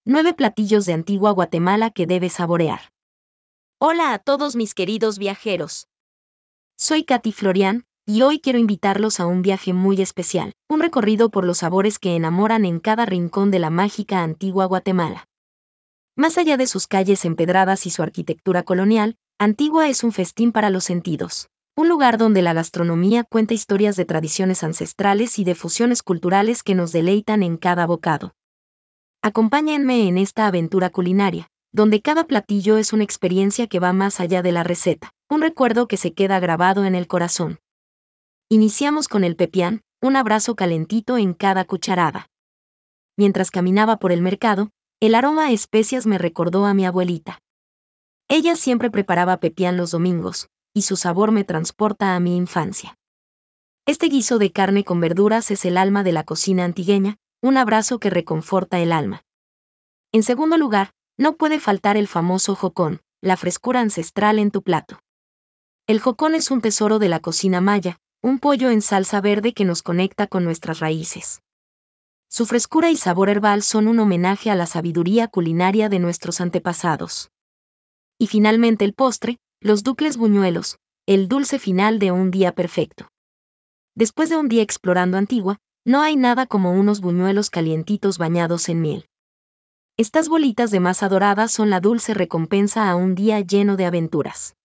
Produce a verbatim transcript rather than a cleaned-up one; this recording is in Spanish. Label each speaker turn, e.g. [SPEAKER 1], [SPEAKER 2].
[SPEAKER 1] nueve platillos de Antigua Guatemala que debes saborear. Hola a todos mis queridos viajeros. Soy Katy Florian, y hoy quiero invitarlos a un viaje muy especial, un recorrido por los sabores que enamoran en cada rincón de la mágica Antigua Guatemala. Más allá de sus calles empedradas y su arquitectura colonial, Antigua es un festín para los sentidos. Un lugar donde la gastronomía cuenta historias de tradiciones ancestrales y de fusiones culturales que nos deleitan en cada bocado. Acompáñenme en esta aventura culinaria, donde cada platillo es una experiencia que va más allá de la receta, un recuerdo que se queda grabado en el corazón. Iniciamos con el pepián, un abrazo calentito en cada cucharada. Mientras caminaba por el mercado, el aroma a especias me recordó a mi abuelita. Ella siempre preparaba pepián los domingos, y su sabor me transporta a mi infancia. Este guiso de carne con verduras es el alma de la cocina antigueña, un abrazo que reconforta el alma. En segundo lugar, no puede faltar el famoso jocón, la frescura ancestral en tu plato. El jocón es un tesoro de la cocina maya, un pollo en salsa verde que nos conecta con nuestras raíces. Su frescura y sabor herbal son un homenaje a la sabiduría culinaria de nuestros antepasados. Y finalmente el postre, los ducles buñuelos, el dulce final de un día perfecto. Después de un día explorando Antigua, no hay nada como unos buñuelos calientitos bañados en miel. Estas bolitas de masa dorada son la dulce recompensa a un día lleno de aventuras.